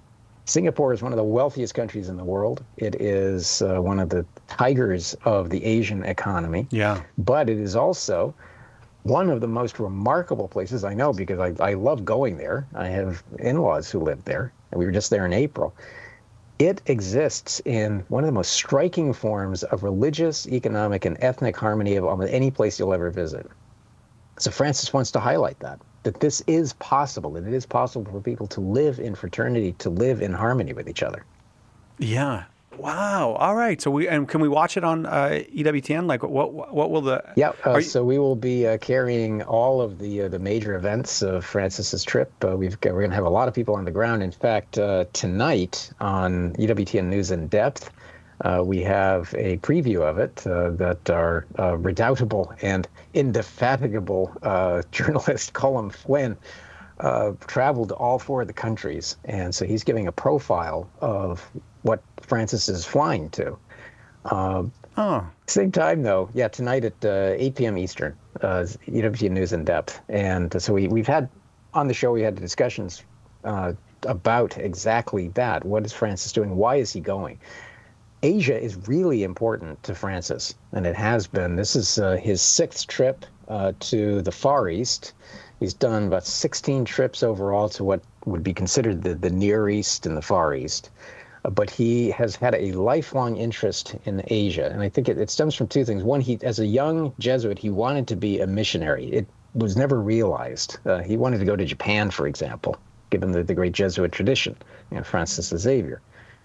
Singapore is one of the wealthiest countries in the world. It is uh, one of the tigers of the Asian economy. Yeah. But it is also one of the most remarkable places I know, because I, I love going there. I have in-laws who live there, and we were just there in April. It exists in one of the most striking forms of religious, economic, and ethnic harmony of almost any place you'll ever visit. So Francis wants to highlight that, that this is possible, that it is possible for people to live in fraternity, to live in harmony with each other. Yeah. Wow. All right. So we and can we watch it on uh, E W T N? Like, what what will the? Yeah. Uh, you... So we will be uh, carrying all of the uh, the major events of Francis's trip. Uh, we've got, we're going to have a lot of people on the ground. In fact, uh, tonight on E W T N News in Depth, uh, we have a preview of it uh, that our uh, redoubtable and indefatigable uh, journalist Colm Flynn uh, traveled to all four of the countries, and so he's giving a profile of what Francis is flying to. Uh, oh. Same time, though, yeah, tonight at uh, eight p.m. Eastern, uh, E W T N News in Depth. And uh, so we, we've had, on the show, we had discussions uh, about exactly that. What is Francis doing? Why is he going? Asia is really important to Francis, and it has been. This is uh, his sixth trip uh, to the Far East. He's done about sixteen trips overall to what would be considered the, the Near East and the Far East. But he has had a lifelong interest in Asia, and I think it, it stems from two things. One, he, as a young Jesuit, he wanted to be a missionary. It was never realized. Uh, he wanted to go to Japan, for example, given the, the great Jesuit tradition, you know, Francis Xavier.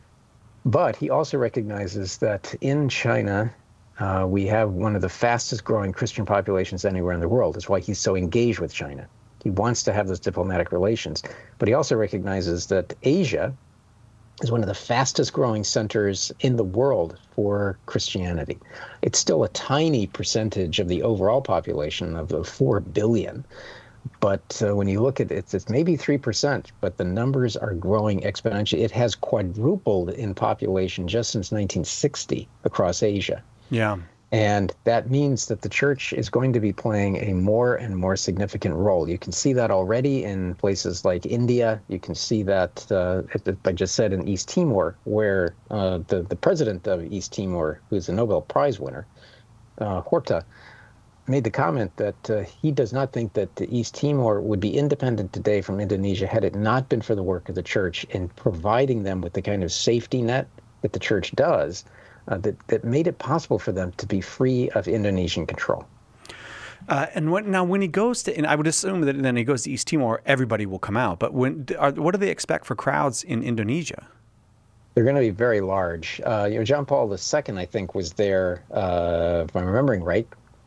But he also recognizes that in China, uh, we have one of the fastest growing Christian populations anywhere in the world. That's why he's so engaged with China. He wants to have those diplomatic relations. But he also recognizes that Asia is one of the fastest growing centers in the world for Christianity. It's still a tiny percentage of the overall population of the four billion. But uh, when you look at it, it's, it's maybe three percent, but the numbers are growing exponentially. It has quadrupled in population just since nineteen sixty across Asia. Yeah. And that means that the church is going to be playing a more and more significant role. You can see that already in places like India. You can see that, uh, I just said, in East Timor, where uh, the, the president of East Timor, who's a Nobel Prize winner, uh, Horta, made the comment that uh, he does not think that the East Timor would be independent today from Indonesia had it not been for the work of the church in providing them with the kind of safety net that the church does. Uh, that, that made it possible for them to be free of Indonesian control. Uh, and when, now when he goes to, and I would assume that then he goes to East Timor, everybody will come out. But when, are, what do they expect for crowds in Indonesia? They're going to be very large. Uh, you know, John Paul the Second, I think, was there, uh, if I'm remembering right.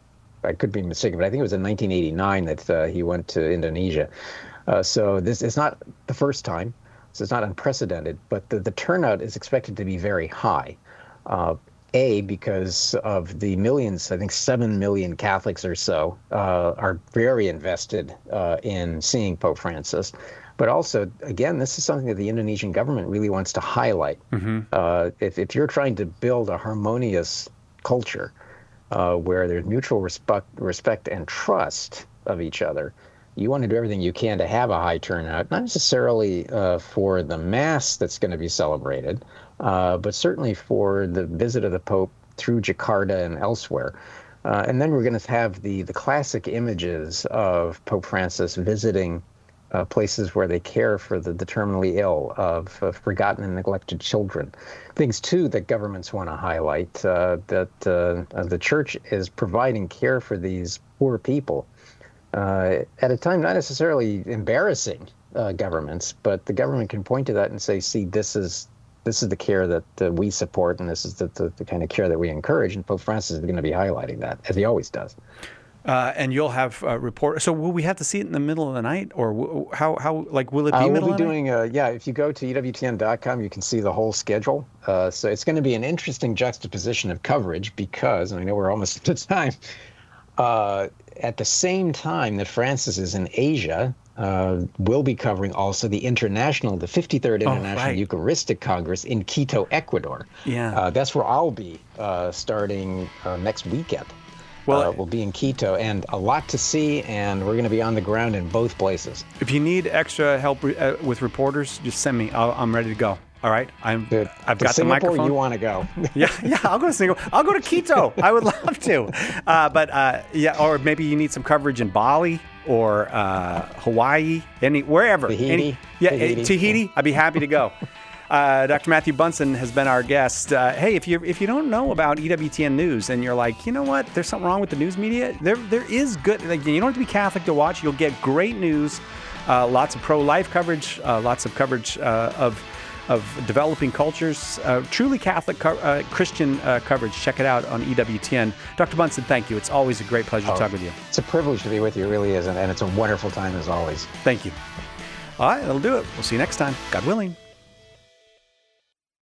I could be mistaken, but I think it was in nineteen eighty-nine that uh, he went to Indonesia. Uh, so this is not the first time. So it's not unprecedented, but the, the turnout is expected to be very high. Uh, A, because of the millions, I think seven million Catholics or so uh, are very invested uh, in seeing Pope Francis. But also, again, this is something that the Indonesian government really wants to highlight. Mm-hmm. Uh, if, if you're trying to build a harmonious culture uh, where there's mutual respect, respect and trust of each other, you want to do everything you can to have a high turnout, not necessarily uh, for the Mass that's going to be celebrated, uh, but certainly for the visit of the Pope through Jakarta and elsewhere. Uh, and then we're going to have the, the classic images of Pope Francis visiting uh, places where they care for the, the terminally ill, of uh, forgotten and neglected children. Things, too, that governments want to highlight, uh, that uh, the church is providing care for these poor people. Uh, at a time not necessarily embarrassing uh, governments, but the government can point to that and say, see, this is this is the care that uh, we support, and this is the, the, the kind of care that we encourage, and Pope Francis is going to be highlighting that, as he always does. Uh, and you'll have a report. So will we have to see it in the middle of the night, or w- how, how like, will it be uh, middle we'll be of the doing, night? Uh, yeah, if you go to E W T N dot com, you can see the whole schedule. Uh, so it's going to be an interesting juxtaposition of coverage because, and I know we're almost at the time, uh, at the same time that Francis is in Asia, uh, we'll be covering also the international, the fifty-third International oh, right. Eucharistic Congress in Quito, Ecuador. Yeah, uh, that's where I'll be uh, starting uh, next weekend. Well, uh, we'll be in Quito, and a lot to see, and we're going to be on the ground in both places. If you need extra help uh, with reporters, just send me. I'll, I'm ready to go. All right, I'm. Dude, I've to got Singapore, the microphone. You want to go? yeah, yeah. I'll go to Singapore. I'll go to Quito. I would love to. Uh, but uh, yeah, or maybe you need some coverage in Bali or uh, Hawaii, any wherever. Tahiti. Any, yeah, Tahiti. Tahiti. I'd be happy to go. Uh, Doctor Matthew Bunson has been our guest. Uh, hey, if you if you don't know about E W T N News and you're like, you know what, there's something wrong with the news media. There there is good. Like, you don't have to be Catholic to watch. You'll get great news. Uh, lots of pro-life coverage. Uh, lots of coverage uh, of. of developing cultures, uh, truly Catholic co- uh, Christian uh, coverage. Check it out on E W T N. Doctor Bunson, thank you. It's always a great pleasure oh, to talk with you. It's a privilege to be with you, it really is, and, and it's a wonderful time as always. Thank you. All right, that'll do it. We'll see you next time, God willing.